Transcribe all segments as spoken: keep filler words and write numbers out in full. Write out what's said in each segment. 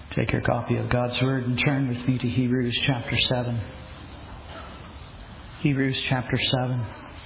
Take your copy of God's Word and turn with me to Hebrews chapter seven. Hebrews chapter seven.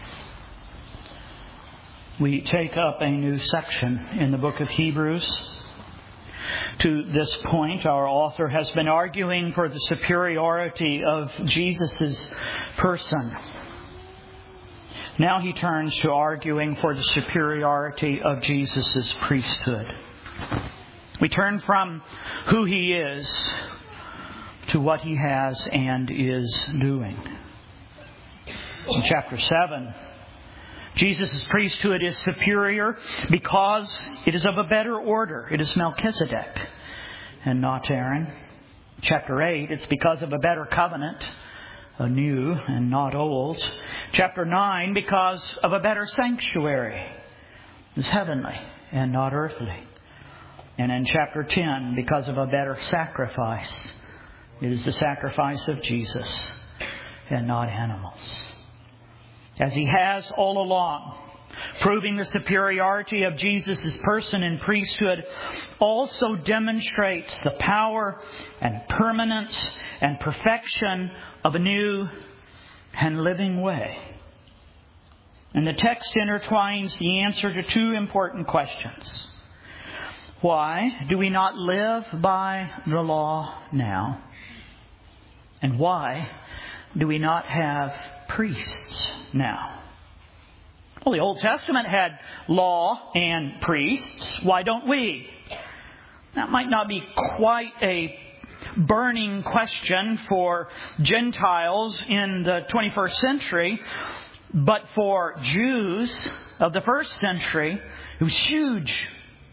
We take up a new section in the book of Hebrews. To this point, our author has been arguing for the superiority of Jesus' person. Now he turns to arguing for the superiority of Jesus' priesthood. We turn from who He is to what He has and is doing. In chapter seven, Jesus' priesthood is superior because it is of a better order. It is Melchizedek and not Aaron. Chapter eight, it's because of a better covenant, a new and not old. Chapter nine, because of a better sanctuary. It's heavenly and not earthly. And in chapter ten, because of a better sacrifice. It is the sacrifice of Jesus and not animals. As He has all along, proving the superiority of Jesus' person and priesthood, also demonstrates the power and permanence and perfection of a new and living way. And the text intertwines the answer to two important questions. Why do we not live by the law now? And why do we not have priests now? Well, the Old Testament had law and priests. Why don't we? That might not be quite a burning question for Gentiles in the twenty-first century, but for Jews of the first century, it was huge.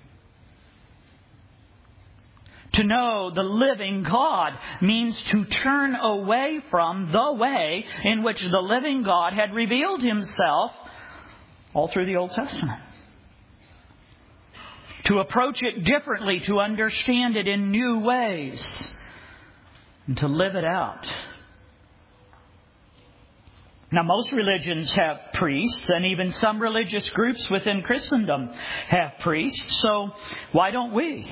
To know the living God means to turn away from the way in which the living God had revealed Himself all through the Old Testament. To approach it differently, to understand it in new ways, and to live it out. Now, most religions have priests, and even some religious groups within Christendom have priests, so why don't we?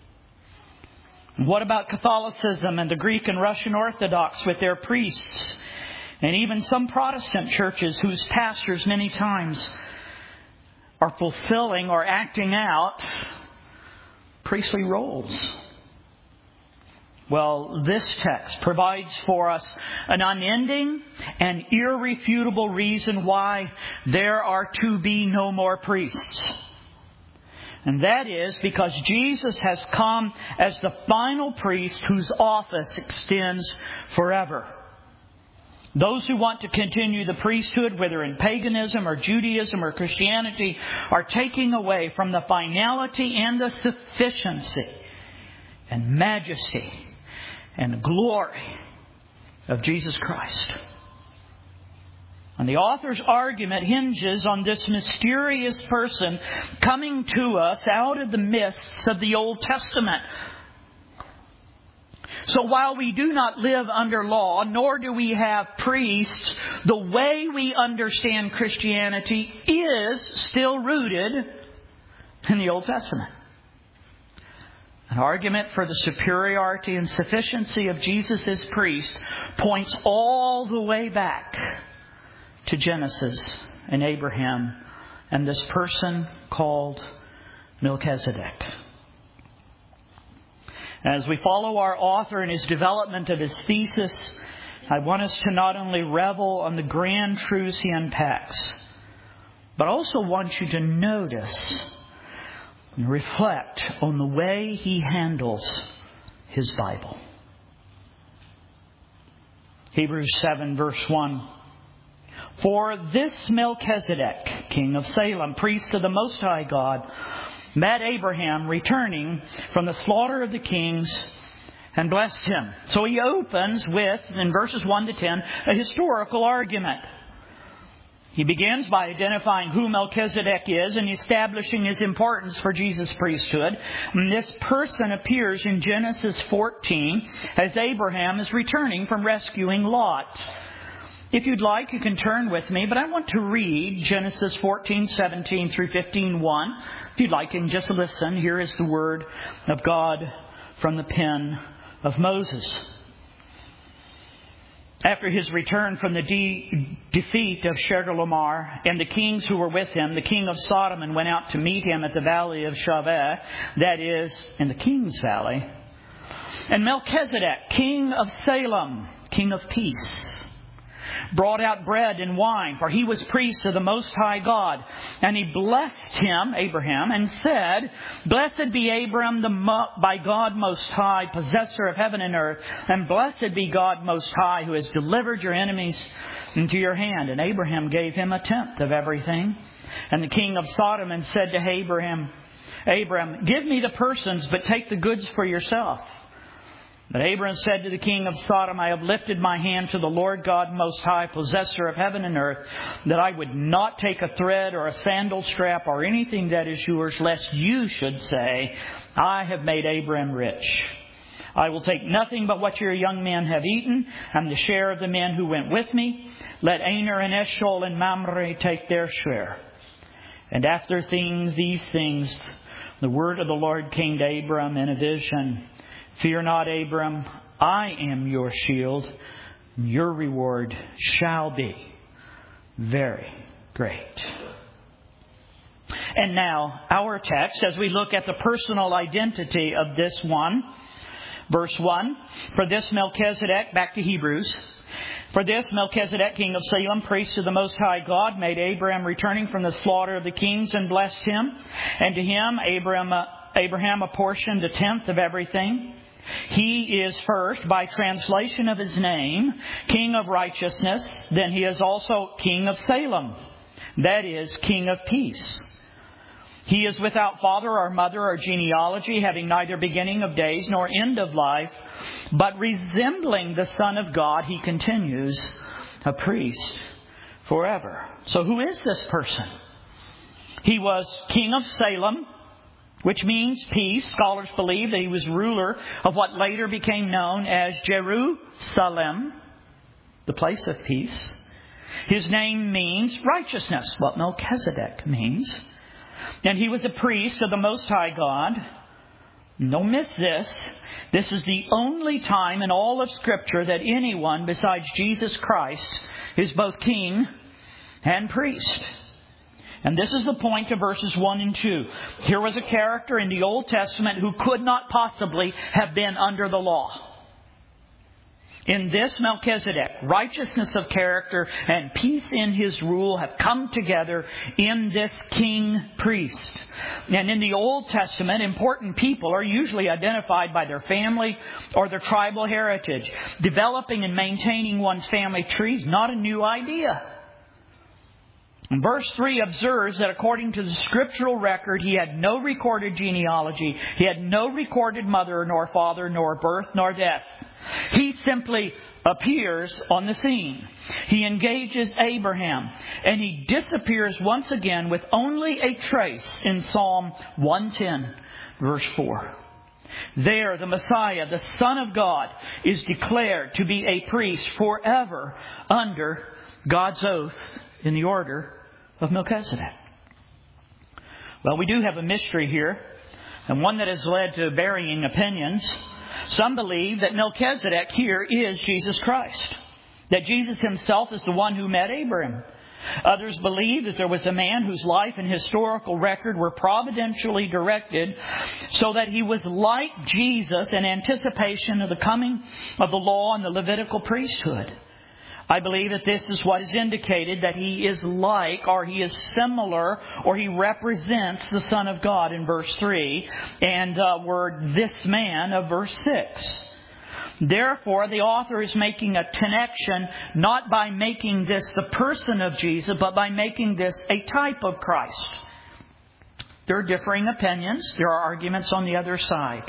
What about Catholicism and the Greek and Russian Orthodox with their priests? And even some Protestant churches whose pastors many times are fulfilling or acting out priestly roles. Well, this text provides for us an unending and irrefutable reason why there are to be no more priests. And that is because Jesus has come as the final priest whose office extends forever. Those who want to continue the priesthood, whether in paganism or Judaism or Christianity, are taking away from the finality and the sufficiency and majesty and glory of Jesus Christ. And the author's argument hinges on this mysterious person coming to us out of the mists of the Old Testament. So while we do not live under law, nor do we have priests, the way we understand Christianity is still rooted in the Old Testament. An argument for the superiority and sufficiency of Jesus as priest points all the way back to Genesis and Abraham and this person called Melchizedek. As we follow our author in his development of his thesis, I want us to not only revel on the grand truths he unpacks, but also want you to notice and reflect on the way he handles his Bible. Hebrews seven verse one. For this Melchizedek, king of Salem, priest of the Most High God, met Abraham returning from the slaughter of the kings and blessed him. So he opens with, in verses one to ten, a historical argument. He begins by identifying who Melchizedek is and establishing his importance for Jesus' priesthood. And this person appears in Genesis fourteen as Abraham is returning from rescuing Lot. If you'd like, you can turn with me, but I want to read Genesis fourteen, seventeen through fifteen, one. If you'd like, you can just listen. Here is the word of God from the pen of Moses. After his return from the de- defeat of Chedorlaomer and the kings who were with him, the king of Sodom went out to meet him at the valley of Shaveh, that is, in the king's valley. And Melchizedek, king of Salem, king of peace, brought out bread and wine, for he was priest of the Most High God. And he blessed him, Abraham, and said, Blessed be Abram the Mo- by God Most High, possessor of heaven and earth, and blessed be God Most High, who has delivered your enemies into your hand. And Abraham gave him a tenth of everything. And the king of Sodom and said to Abraham, Abram, give me the persons, but take the goods for yourself. But Abram said to the king of Sodom, I have lifted my hand to the Lord God Most High, possessor of heaven and earth, that I would not take a thread or a sandal strap or anything that is yours, lest you should say, I have made Abram rich. I will take nothing but what your young men have eaten, and the share of the men who went with me. Let Aner and Eshcol and Mamre take their share. And after things, these things, the word of the Lord came to Abram in a vision. Fear not, Abram, I am your shield. Your reward shall be very great. And now, our text, as we look at the personal identity of this one. Verse one, For this Melchizedek, back to Hebrews. For this Melchizedek, king of Salem, priest of the Most High God, made Abraham returning from the slaughter of the kings and blessed him. And to him, Abraham, uh, Abraham apportioned a tenth of everything. He is first, by translation of his name, King of Righteousness. Then he is also King of Salem. That is, King of Peace. He is without father or mother or genealogy, having neither beginning of days nor end of life. But resembling the Son of God, he continues a priest forever. So who is this person? He was King of Salem, which means peace. Scholars believe that he was ruler of what later became known as Jerusalem, the place of peace. His name means righteousness, what Melchizedek means. And he was a priest of the Most High God. Don't miss this. This is the only time in all of Scripture that anyone besides Jesus Christ is both king and priest. And this is the point of verses one and two. Here was a character in the Old Testament who could not possibly have been under the law. In this Melchizedek, righteousness of character and peace in his rule have come together in this king priest. And in the Old Testament, important people are usually identified by their family or their tribal heritage. Developing and maintaining one's family tree is not a new idea. And verse three observes that according to the scriptural record, he had no recorded genealogy. He had no recorded mother nor father nor birth nor death. He simply appears on the scene. He engages Abraham and he disappears once again with only a trace in Psalm one ten, verse four. There, the Messiah, the Son of God, is declared to be a priest forever under God's oath in the order of Melchizedek. Well, we do have a mystery here, and one that has led to varying opinions. Some believe that Melchizedek here is Jesus Christ, that Jesus himself is the one who met Abraham. Others believe that there was a man whose life and historical record were providentially directed so that he was like Jesus in anticipation of the coming of the law and the Levitical priesthood. I believe that this is what is indicated, that he is like, or he is similar, or he represents the Son of God in verse three, and uh, word this man of verse six. Therefore, the author is making a connection, not by making this the person of Jesus, but by making this a type of Christ. There are differing opinions. There are arguments on the other side.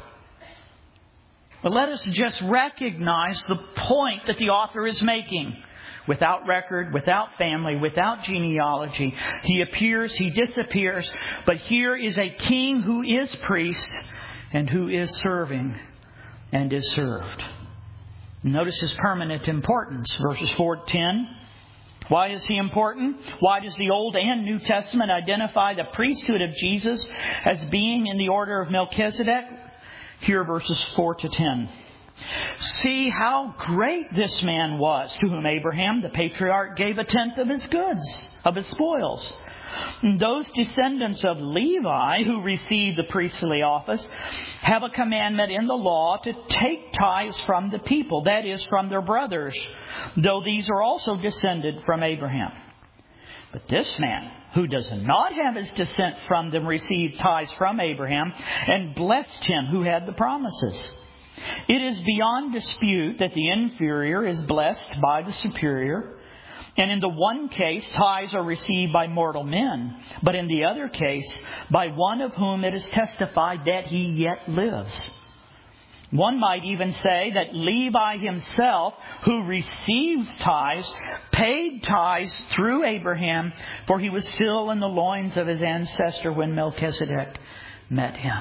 But let us just recognize the point that the author is making. Without record, without family, without genealogy. He appears, he disappears. But here is a king who is priest and who is serving and is served. Notice his permanent importance. Verses four to ten. Why is he important? Why does the Old and New Testament identify the priesthood of Jesus as being in the order of Melchizedek? Hear verses four to ten. See how great this man was, to whom Abraham, the patriarch, gave a tenth of his goods, of his spoils. And those descendants of Levi who received the priestly office have a commandment in the law to take tithes from the people, that is, from their brothers, though these are also descended from Abraham. But this man, who does not have his descent from them, received tithes from Abraham and blessed him who had the promises. It is beyond dispute that the inferior is blessed by the superior. And in the one case, tithes are received by mortal men, but in the other case, by one of whom it is testified that he yet lives. One might even say that Levi himself, who receives tithes, paid tithes through Abraham, for he was still in the loins of his ancestor when Melchizedek met him.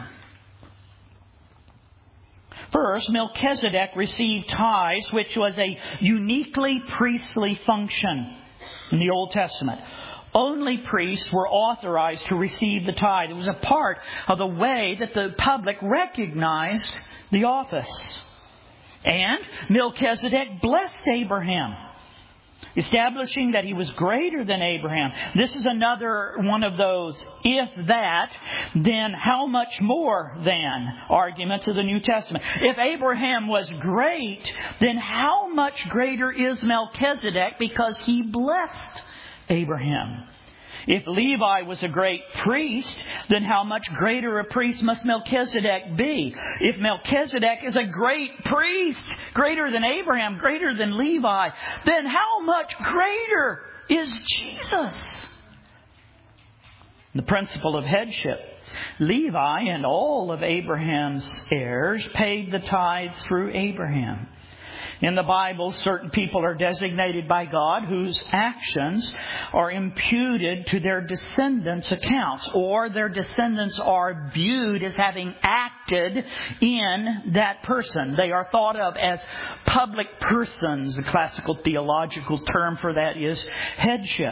First, Melchizedek received tithes, which was a uniquely priestly function in the Old Testament. Only priests were authorized to receive the tithe. It was a part of the way that the public recognized the office. And Melchizedek blessed Abraham, establishing that he was greater than Abraham. This is another one of those if that, then how much more than arguments of the New Testament. If Abraham was great, then how much greater is Melchizedek because he blessed Abraham? If Levi was a great priest, then how much greater a priest must Melchizedek be? If Melchizedek is a great priest, greater than Abraham, greater than Levi, then how much greater is Jesus? The principle of headship. Levi and all of Abraham's heirs paid the tithe through Abraham. In the Bible, certain people are designated by God whose actions are imputed to their descendants' accounts, or their descendants are viewed as having acted in that person. They are thought of as public persons. The classical theological term for that is headship.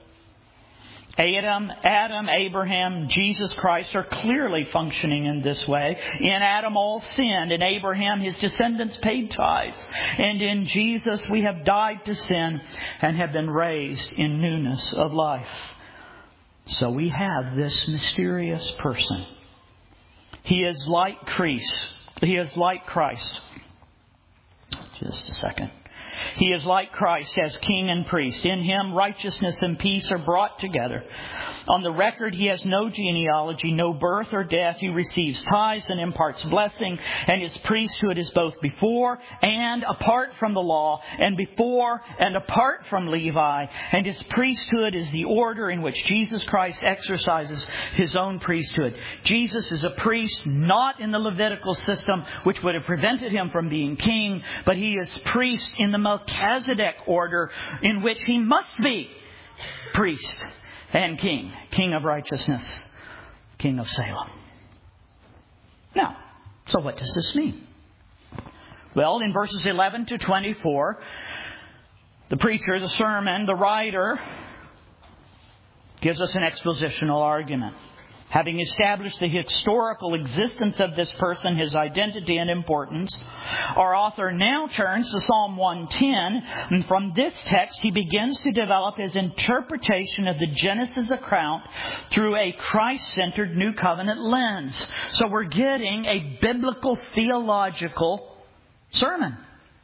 Adam, Adam, Abraham, Jesus Christ are clearly functioning in this way. In Adam all sinned. In Abraham his descendants paid tithes. And in Jesus we have died to sin and have been raised in newness of life. So we have this mysterious person. He is like Christ. He is like Christ. Just a second. He is like Christ as king and priest. In him, righteousness and peace are brought together. On the record, he has no genealogy, no birth or death. He receives tithes and imparts blessing. And his priesthood is both before and apart from the law, and before and apart from Levi. And his priesthood is the order in which Jesus Christ exercises his own priesthood. Jesus is a priest not in the Levitical system, which would have prevented him from being king, but he is priest in the Melchizedek order, in which he must be priest and king, king of righteousness, king of Salem. Now, so what does this mean? Well, in verses eleven to twenty-four, the preacher, the sermon, the writer gives us an expositional argument. Having established the historical existence of this person, his identity and importance, our author now turns to Psalm one ten. And from this text, he begins to develop his interpretation of the Genesis account through a Christ-centered New Covenant lens. So we're getting a biblical theological sermon.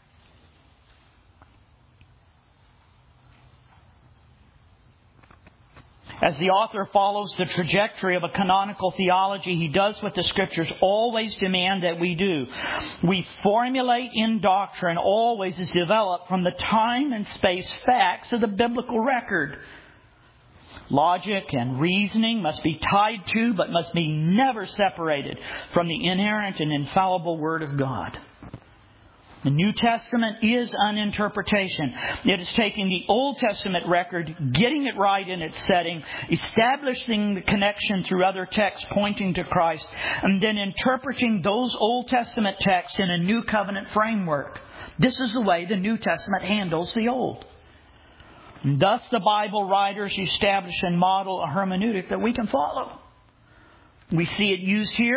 As the author follows the trajectory of a canonical theology, he does what the Scriptures always demand that we do. We formulate in doctrine always is developed from the time and space facts of the biblical record. Logic and reasoning must be tied to, but must be never separated from the inerrant and infallible Word of God. The New Testament is an interpretation. It is taking the Old Testament record, getting it right in its setting, establishing the connection through other texts pointing to Christ, and then interpreting those Old Testament texts in a New Covenant framework. This is the way the New Testament handles the Old. And thus the Bible writers establish and model a hermeneutic that we can follow. We see it used here.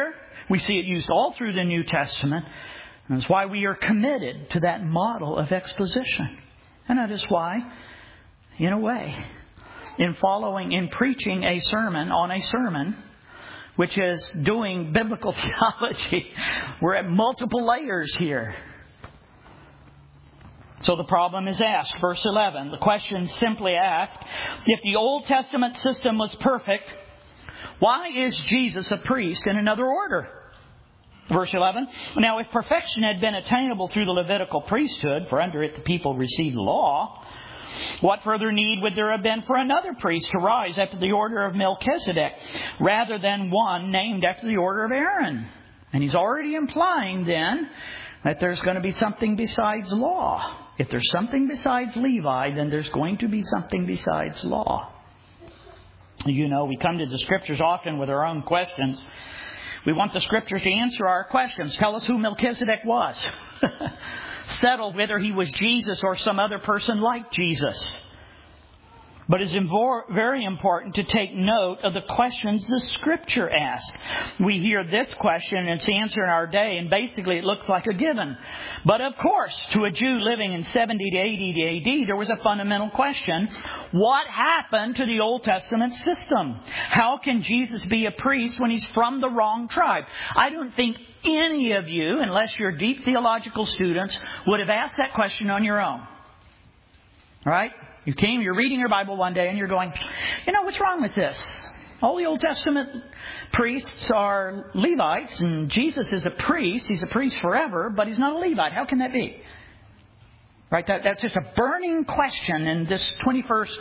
We see it used all through the New Testament. And that's why we are committed to that model of exposition. And that is why, in a way, in following, in preaching a sermon on a sermon, which is doing biblical theology, we're at multiple layers here. So the problem is asked. Verse eleven. The question simply asked, if the Old Testament system was perfect, why is Jesus a priest in another order? Verse eleven. Now, if perfection had been attainable through the Levitical priesthood, for under it the people received law, what further need would there have been for another priest to rise after the order of Melchizedek, rather than one named after the order of Aaron? And he's already implying then that there's going to be something besides law. If there's something besides Levi, then there's going to be something besides law. You know, we come to the Scriptures often with our own questions. We want the Scriptures to answer our questions. Tell us who Melchizedek was. Settle whether he was Jesus or some other person like Jesus. But it's very important to take note of the questions the Scripture asks. We hear this question and its answer in our day, and basically it looks like a given. But of course, to a Jew living in seventy to eighty A D, there was a fundamental question. What happened to the Old Testament system? How can Jesus be a priest when he's from the wrong tribe? I don't think any of you, unless you're deep theological students, would have asked that question on your own. Right? You came, you're reading your Bible one day and you're going, you know, what's wrong with this? All the Old Testament priests are Levites and Jesus is a priest. He's a priest forever, but he's not a Levite. How can that be? Right? That, that's just a burning question in this twenty-first.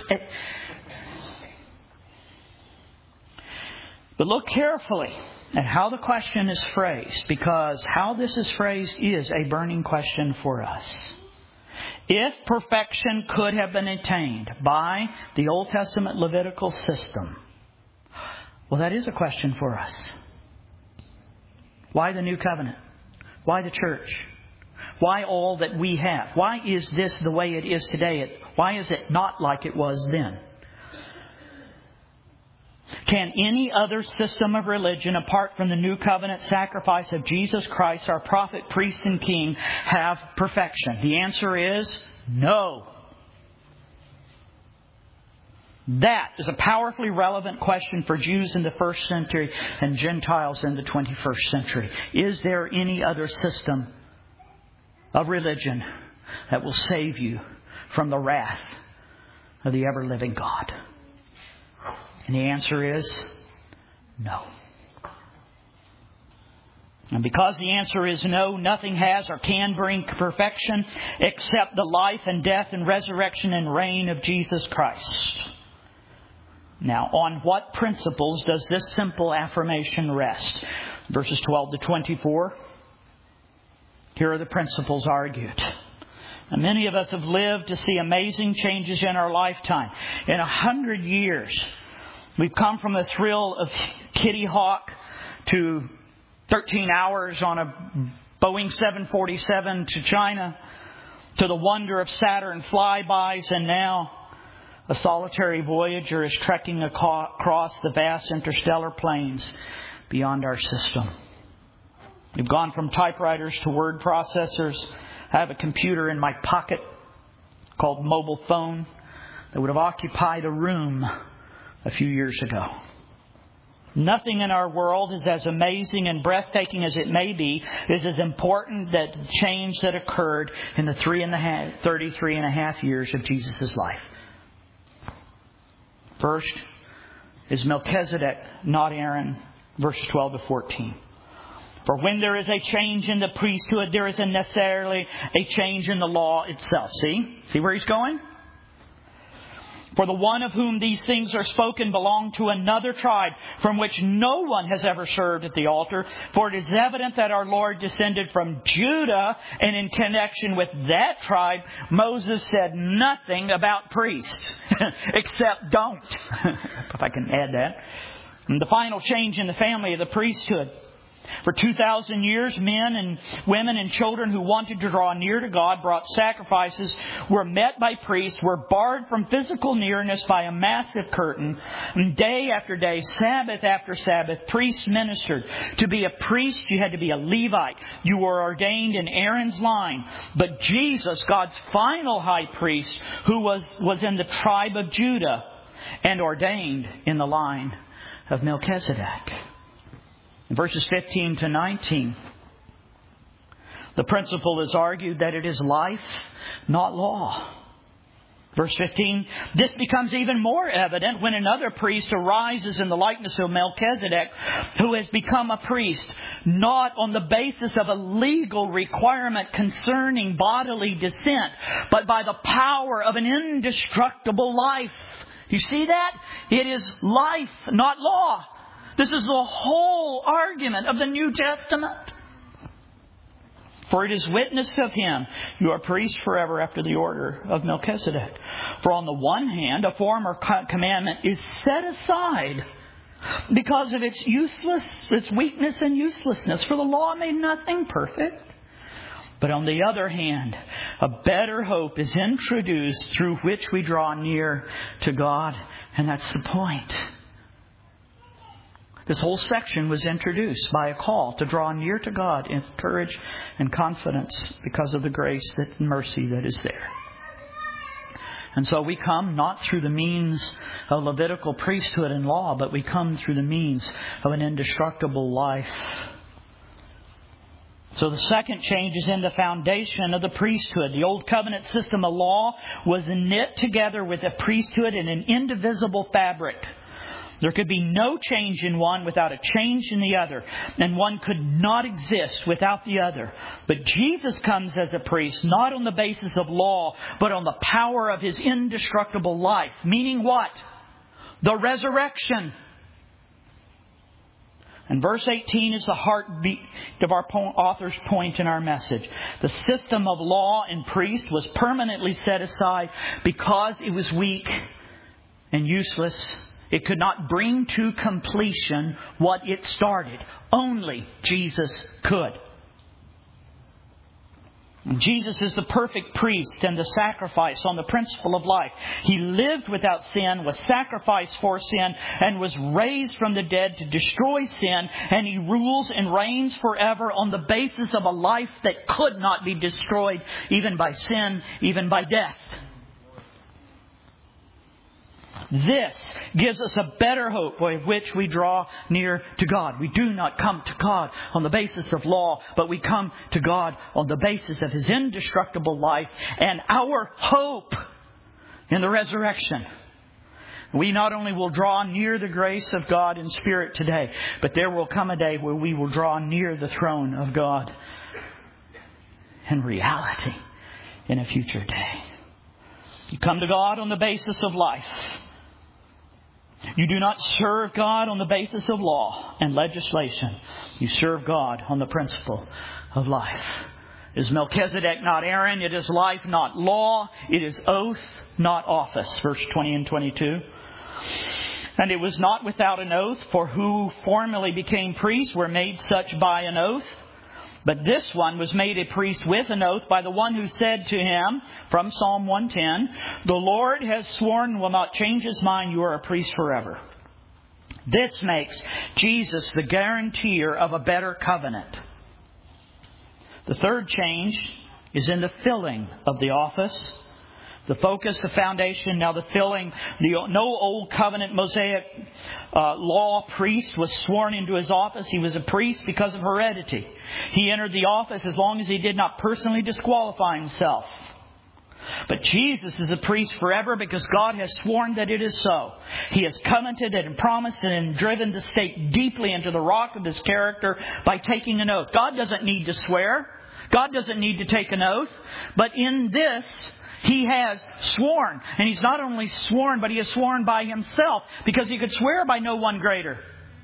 But look carefully at how the question is phrased, because how this is phrased is a burning question for us. If perfection could have been attained by the Old Testament Levitical system, well, that is a question for us. Why the New Covenant? Why the church? Why all that we have? Why is this the way it is today? Why is it not like it was then? Can any other system of religion, apart from the New Covenant sacrifice of Jesus Christ, our prophet, priest, and king, have perfection? The answer is no. That is a powerfully relevant question for Jews in the first century and Gentiles in the twenty-first century. Is there any other system of religion that will save you from the wrath of the ever-living God? And the answer is no. And because the answer is no, nothing has or can bring perfection except the life and death and resurrection and reign of Jesus Christ. Now, on what principles does this simple affirmation rest? Verses twelve to twenty-four. Here are the principles argued. And many of us have lived to see amazing changes in our lifetime. In a hundred years, we've come from the thrill of Kitty Hawk to thirteen hours on a Boeing seven forty-seven to China, to the wonder of Saturn flybys, and now a solitary Voyager is trekking across the vast interstellar plains beyond our system. We've gone from typewriters to word processors. I have a computer in my pocket called mobile phone that would have occupied a room a few years ago. Nothing in our world is as amazing and breathtaking as it may be, is as important that the change that occurred in the three and a half, thirty-three and a half years of Jesus' life. First is Melchizedek, not Aaron, verses twelve to fourteen. For when there is a change in the priesthood, there is necessarily a change in the law itself. See? See where he's going? For the one of whom these things are spoken belonged to another tribe from which no one has ever served at the altar. For it is evident that our Lord descended from Judah, and in connection with that tribe, Moses said nothing about priests, except don't. If I can add that. And the final change in the family of the priesthood For two thousand years, men and women and children who wanted to draw near to God brought sacrifices, were met by priests, were barred from physical nearness by a massive curtain. And day after day, Sabbath after Sabbath, priests ministered. To be a priest, you had to be a Levite. You were ordained in Aaron's line. But Jesus, God's final high priest, who was, was in the tribe of Judah and ordained in the line of Melchizedek. In verses fifteen to nineteen, the principle is argued that it is life, not law. Verse fifteen, this becomes even more evident when another priest arises in the likeness of Melchizedek, who has become a priest, not on the basis of a legal requirement concerning bodily descent, but by the power of an indestructible life. You see that? It is life, not law. This is the whole argument of the New Testament. For it is witnessed of Him, you are priests forever after the order of Melchizedek. For on the one hand, a former commandment is set aside because of its useless, its weakness and uselessness. For the law made nothing perfect. But on the other hand, a better hope is introduced through which we draw near to God. And that's the point. This whole section was introduced by a call to draw near to God in courage and confidence because of the grace and mercy that is there. And so we come not through the means of Levitical priesthood and law, but we come through the means of an indestructible life. So the second change is in the foundation of the priesthood. The Old Covenant system of law was knit together with the priesthood in an indivisible fabric. There could be no change in one without a change in the other. And one could not exist without the other. But Jesus comes as a priest, not on the basis of law, but on the power of His indestructible life. Meaning what? The resurrection. And verse eighteen is the heartbeat of our author's point in our message. The system of law and priest was permanently set aside because it was weak and useless. It could not bring to completion what it started. Only Jesus could. And Jesus is the perfect priest and the sacrifice on the principle of life. He lived without sin, was sacrificed for sin, and was raised from the dead to destroy sin. And He rules and reigns forever on the basis of a life that could not be destroyed even by sin, even by death. This gives us a better hope by which we draw near to God. We do not come to God on the basis of law, but we come to God on the basis of His indestructible life and our hope in the resurrection. We not only will draw near the grace of God in spirit today, but there will come a day where we will draw near the throne of God in reality in a future day. You come to God on the basis of life. You do not serve God on the basis of law and legislation. You serve God on the principle of life. It is Melchizedek, not Aaron. It is life, not law. It is oath, not office. Verse twenty and twenty-two. And it was not without an oath, for who formerly became priests were made such by an oath. But this one was made a priest with an oath by the one who said to him, from Psalm one ten, the Lord has sworn and will not change His mind, you are a priest forever. This makes Jesus the guarantor of a better covenant. The third change is in the filling of the office. The focus, the foundation, now the filling. The, no Old Covenant Mosaic uh, law priest was sworn into his office. He was a priest because of heredity. He entered the office as long as he did not personally disqualify himself. But Jesus is a priest forever because God has sworn that it is so. He has covenanted and promised and driven the stake deeply into the rock of His character by taking an oath. God doesn't need to swear. God doesn't need to take an oath. But in this, He has sworn. And He's not only sworn, but He has sworn by Himself, because He could swear by no one greater.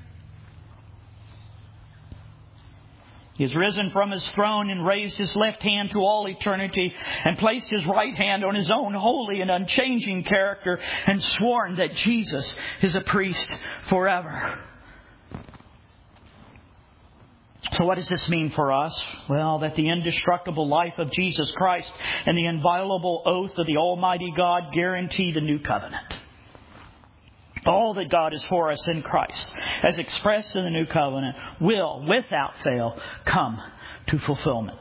He has risen from His throne and raised His left hand to all eternity and placed His right hand on His own holy and unchanging character and sworn that Jesus is a priest forever. So what does this mean for us? Well, that the indestructible life of Jesus Christ and the inviolable oath of the Almighty God guarantee the new covenant. All that God is for us in Christ, as expressed in the new covenant, will, without fail, come to fulfillment.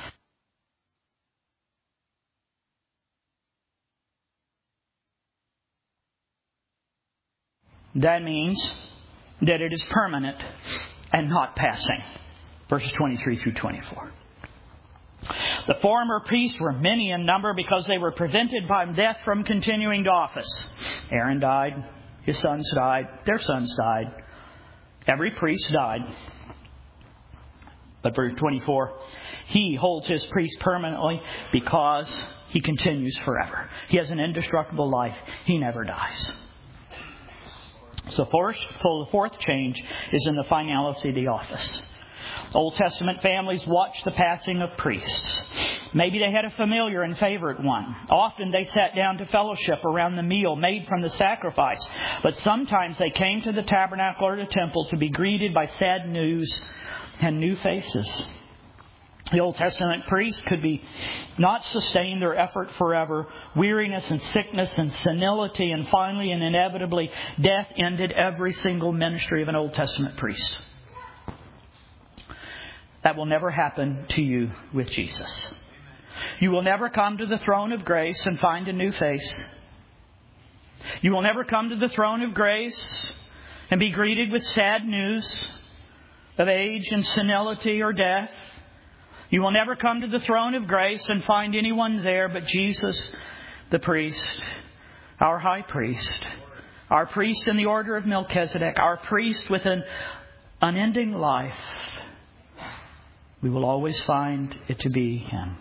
That means that it is permanent and not passing. Verses twenty-three through twenty-four. The former priests were many in number because they were prevented by death from continuing to office. Aaron died. His sons died. Their sons died. Every priest died. But verse twenty-four, he holds his priest permanently because he continues forever. He has an indestructible life. He never dies. So the fourth change is in the finality of the office. Old Testament families watched the passing of priests. Maybe they had a familiar and favorite one. Often they sat down to fellowship around the meal made from the sacrifice. But sometimes they came to the tabernacle or the temple to be greeted by sad news and new faces. The Old Testament priests could be not sustain their effort forever. Weariness and sickness and senility and finally and inevitably death ended every single ministry of an Old Testament priest. That will never happen to you with Jesus. You will never come to the throne of grace and find a new face. You will never come to the throne of grace and be greeted with sad news of age and senility or death. You will never come to the throne of grace and find anyone there but Jesus, the priest, our high priest, our priest in the order of Melchizedek, our priest with an unending life. We will always find it to be Him.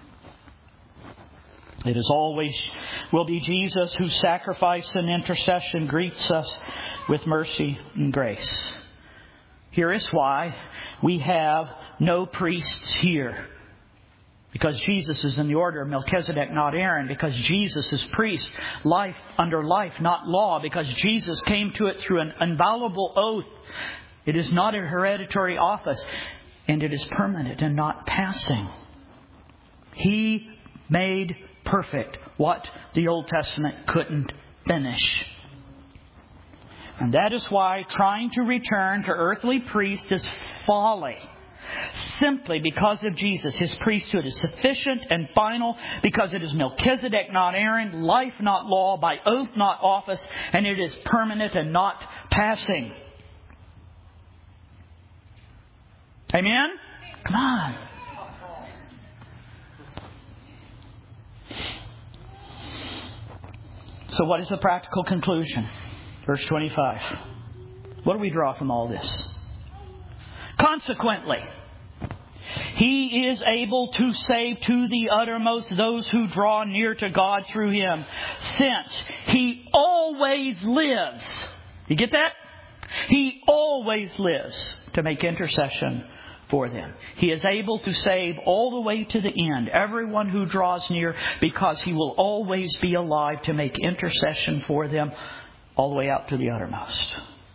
It is always will be Jesus whose sacrifice and intercession greets us with mercy and grace. Here is why we have no priests here. Because Jesus is in the order of Melchizedek, not Aaron. Because Jesus is priest, life under life, not law. Because Jesus came to it through an inviolable oath. It is not a hereditary office. And it is permanent and not passing. He made perfect what the Old Testament couldn't finish. And that is why trying to return to earthly priest is folly. Simply because of Jesus. His priesthood is sufficient and final because it is Melchizedek, not Aaron, life, not law, by oath, not office, and it is permanent and not passing. Amen? Come on. So what is the practical conclusion? Verse twenty-five. What do we draw from all this? Consequently, He is able to save to the uttermost those who draw near to God through Him, since He always lives. You get that? He always lives to make intercession for them. He is able to save all the way to the end, everyone who draws near, because He will always be alive to make intercession for them all the way out to the uttermost.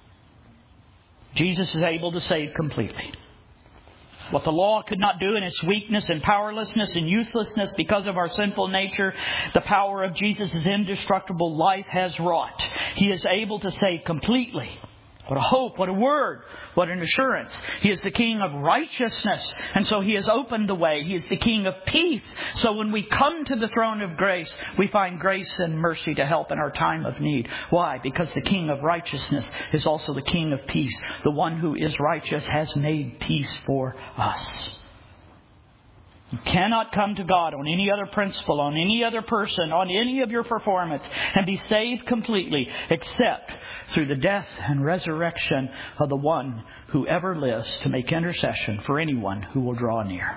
Jesus is able to save completely. What the law could not do in its weakness and powerlessness and uselessness because of our sinful nature, the power of Jesus' indestructible life has wrought. He is able to save completely. What a hope, what a word, what an assurance. He is the King of righteousness, and so He has opened the way. He is the King of peace. So when we come to the throne of grace, we find grace and mercy to help in our time of need. Why? Because the King of righteousness is also the King of peace. The one who is righteous has made peace for us. You cannot come to God on any other principle, on any other person, on any of your performance, and be saved completely except through the death and resurrection of the one who ever lives to make intercession for anyone who will draw near.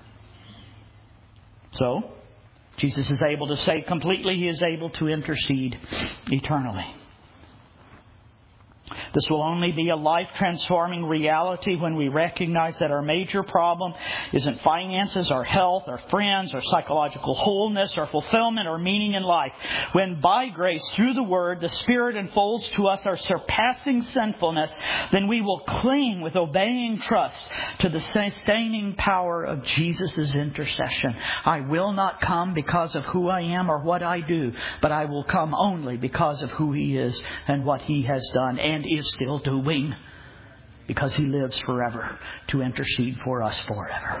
So, Jesus is able to save completely. He is able to intercede eternally. This will only be a life-transforming reality when we recognize that our major problem isn't finances, our health, our friends, our psychological wholeness, our fulfillment, or meaning in life. When by grace, through the Word, the Spirit unfolds to us our surpassing sinfulness, then we will cling with obeying trust to the sustaining power of Jesus' intercession. I will not come because of who I am or what I do, but I will come only because of who He is and what He has done and is still doing, because He lives forever to intercede for us forever.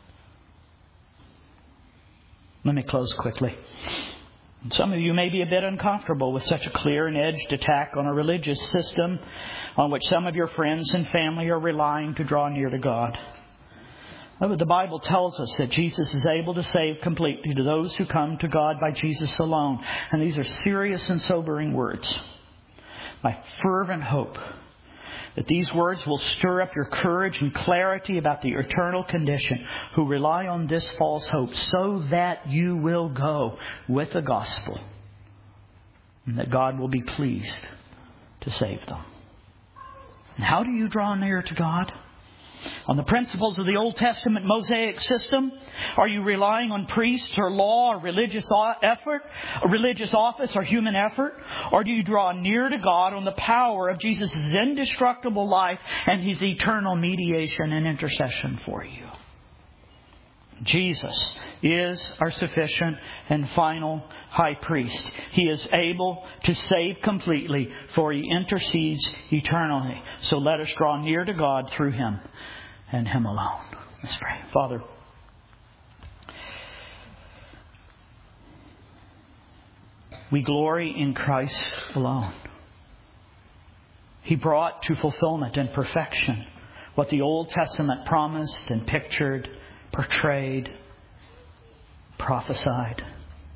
Let me close quickly. Some of you may be a bit uncomfortable with such a clear and edged attack on a religious system on which some of your friends and family are relying to draw near to God. But the Bible tells us that Jesus is able to save completely to those who come to God by Jesus alone. And these are serious and sobering words. My fervent hope that these words will stir up your courage and clarity about the eternal condition who rely on this false hope, so that you will go with the gospel and that God will be pleased to save them. And how do you draw near to God? On the principles of the Old Testament Mosaic system? Are you relying on priests or law or religious effort, a religious office or human effort? Or do you draw near to God on the power of Jesus' indestructible life and His eternal mediation and intercession for you? Jesus is our sufficient and final high priest. He is able to save completely, for He intercedes eternally. So let us draw near to God through Him and Him alone. Let's pray. Father, we glory in Christ alone. He brought to fulfillment and perfection what the Old Testament promised and pictured, portrayed, prophesied.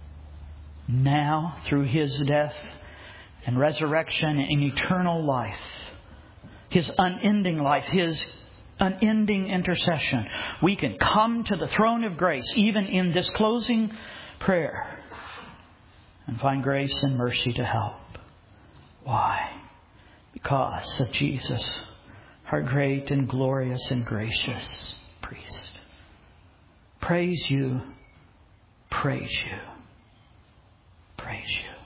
Now, through His death and resurrection and eternal life, His unending life, His unending intercession, we can come to the throne of grace, even in this closing prayer, and find grace and mercy to help. Why? Because of Jesus, our great and glorious and gracious priest. Praise You, praise You, praise You.